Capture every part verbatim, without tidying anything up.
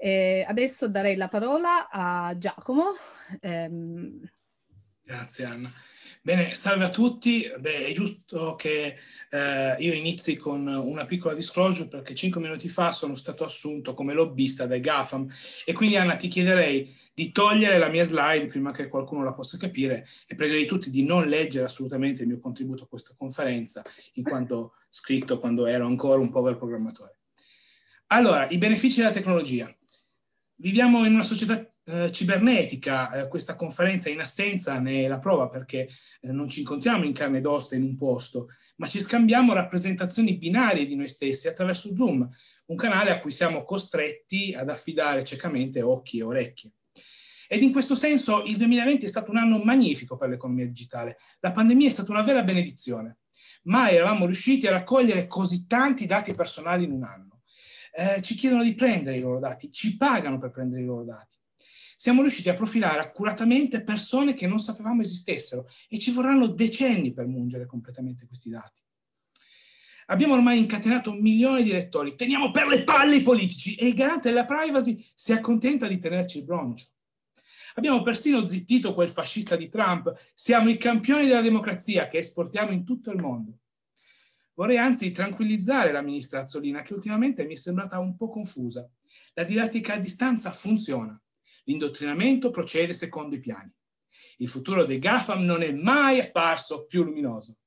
E adesso darei la parola a Giacomo. Ehm... Grazie Anna. Bene, salve a tutti. Beh, è giusto che eh, io inizi con una piccola disclosure, perché cinque minuti fa sono stato assunto come lobbista dai GAFAM e quindi Anna ti chiederei di togliere la mia slide prima che qualcuno la possa capire e pregherei tutti di non leggere assolutamente il mio contributo a questa conferenza, in quanto scritto quando ero ancora un povero programmatore. Allora, i benefici della tecnologia. Viviamo in una società eh, cibernetica, eh, questa conferenza in assenza ne è la prova, perché eh, non ci incontriamo in carne ed ossa in un posto, ma ci scambiamo rappresentazioni binarie di noi stessi attraverso Zoom, un canale a cui siamo costretti ad affidare ciecamente occhi e orecchie. Ed in questo senso il duemilaventi è stato un anno magnifico per l'economia digitale. La pandemia è stata una vera benedizione. Mai eravamo riusciti a raccogliere così tanti dati personali in un anno. Eh, ci chiedono di prendere i loro dati, ci pagano per prendere i loro dati. Siamo riusciti a profilare accuratamente persone che non sapevamo esistessero e ci vorranno decenni per mungere completamente questi dati. Abbiamo ormai incatenato milioni di lettori, teniamo per le palle i politici e il garante della privacy si accontenta di tenerci il broncio. Abbiamo persino zittito quel fascista di Trump, siamo i campioni della democrazia che esportiamo in tutto il mondo. Vorrei anzi tranquillizzare la ministra Azzolina, che ultimamente mi è sembrata un po' confusa. La didattica a distanza funziona. L'indottrinamento procede secondo i piani. Il futuro dei GAFAM non è mai apparso più luminoso.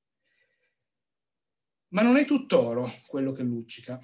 Ma non è tutt'oro quello che luccica.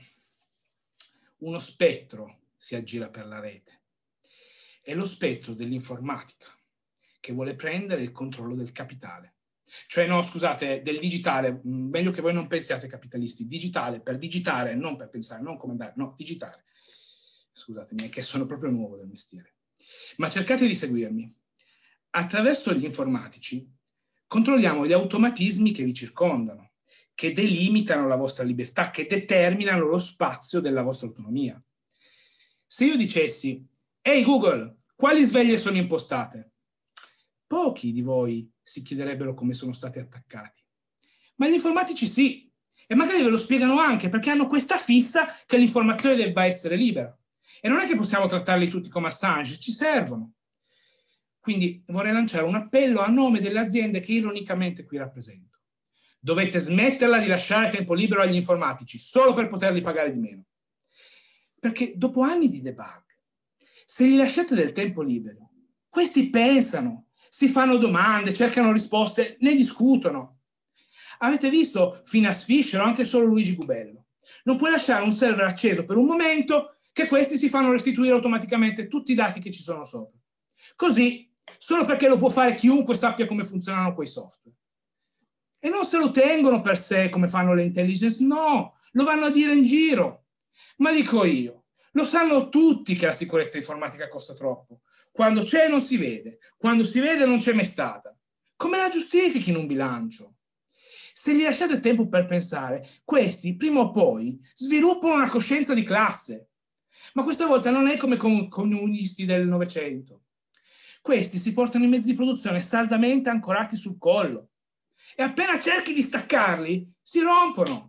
Uno spettro si aggira per la rete. È lo spettro dell'informatica, che vuole prendere il controllo del capitale. Cioè no, scusate, del digitale, meglio che voi non pensiate capitalisti, digitale per digitare, non per pensare, non comandare, no, digitare. Scusatemi, è che sono proprio nuovo del mestiere. Ma cercate di seguirmi. Attraverso gli informatici controlliamo gli automatismi che vi circondano, che delimitano la vostra libertà, che determinano lo spazio della vostra autonomia. Se io dicessi, ehi Google, quali sveglie sono impostate? Pochi di voi si chiederebbero come sono stati attaccati. Ma gli informatici sì, e magari ve lo spiegano anche perché hanno questa fissa che l'informazione debba essere libera. E non è che possiamo trattarli tutti come Assange, ci servono. Quindi vorrei lanciare un appello a nome delle aziende che ironicamente qui rappresento. Dovete smetterla di lasciare tempo libero agli informatici solo per poterli pagare di meno. Perché dopo anni di debug, se gli lasciate del tempo libero, questi pensano, si fanno domande, cercano risposte, ne discutono. Avete visto Phineas Fisher o anche solo Luigi Gubello? Non puoi lasciare un server acceso per un momento che questi si fanno restituire automaticamente tutti i dati che ci sono sopra. Così, solo perché lo può fare chiunque sappia come funzionano quei software. E non se lo tengono per sé come fanno le intelligence, no, lo vanno a dire in giro. Ma dico io, lo sanno tutti che la sicurezza informatica costa troppo. Quando c'è non si vede, quando si vede non c'è mai stata. Come la giustifichi in un bilancio? Se gli lasciate tempo per pensare, questi prima o poi sviluppano una coscienza di classe. Ma questa volta non è come con i comunisti del Novecento. Questi si portano i mezzi di produzione saldamente ancorati sul collo e appena cerchi di staccarli si rompono.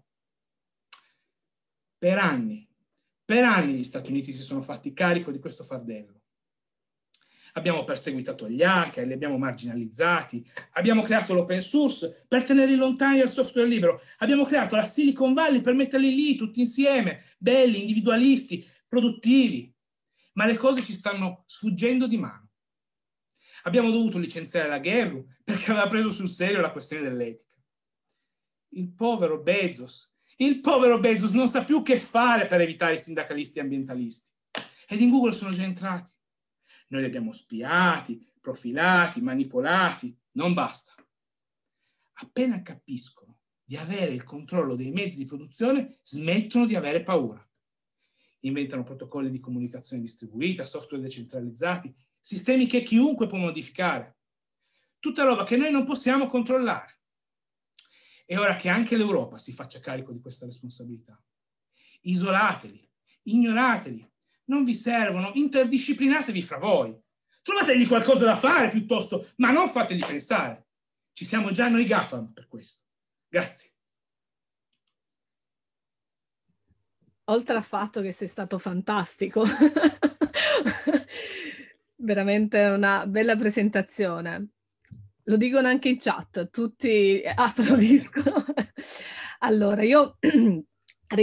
Per anni, per anni gli Stati Uniti si sono fatti carico di questo fardello. Abbiamo perseguitato gli hacker, li abbiamo marginalizzati, abbiamo creato l'open source per tenerli lontani dal software libero, abbiamo creato la Silicon Valley per metterli lì tutti insieme, belli, individualisti, produttivi, ma le cose ci stanno sfuggendo di mano. Abbiamo dovuto licenziare la Gherru perché aveva preso sul serio la questione dell'etica. Il povero Bezos, il povero Bezos non sa più che fare per evitare i sindacalisti e ambientalisti. Ed in Google sono già entrati. Noi li abbiamo spiati, profilati, manipolati, non basta. Appena capiscono di avere il controllo dei mezzi di produzione, smettono di avere paura. Inventano protocolli di comunicazione distribuita, software decentralizzati, sistemi che chiunque può modificare. Tutta roba che noi non possiamo controllare. È ora che anche l'Europa si faccia carico di questa responsabilità. Isolateli, ignorateli. Non vi servono, interdisciplinatevi fra voi. Trovategli qualcosa da fare piuttosto, ma non fateli pensare. Ci siamo già noi GAFAM per questo. Grazie. Oltre al fatto che sei stato fantastico Veramente una bella presentazione. Lo dicono anche in chat, tutti applaudiscono. Allora, io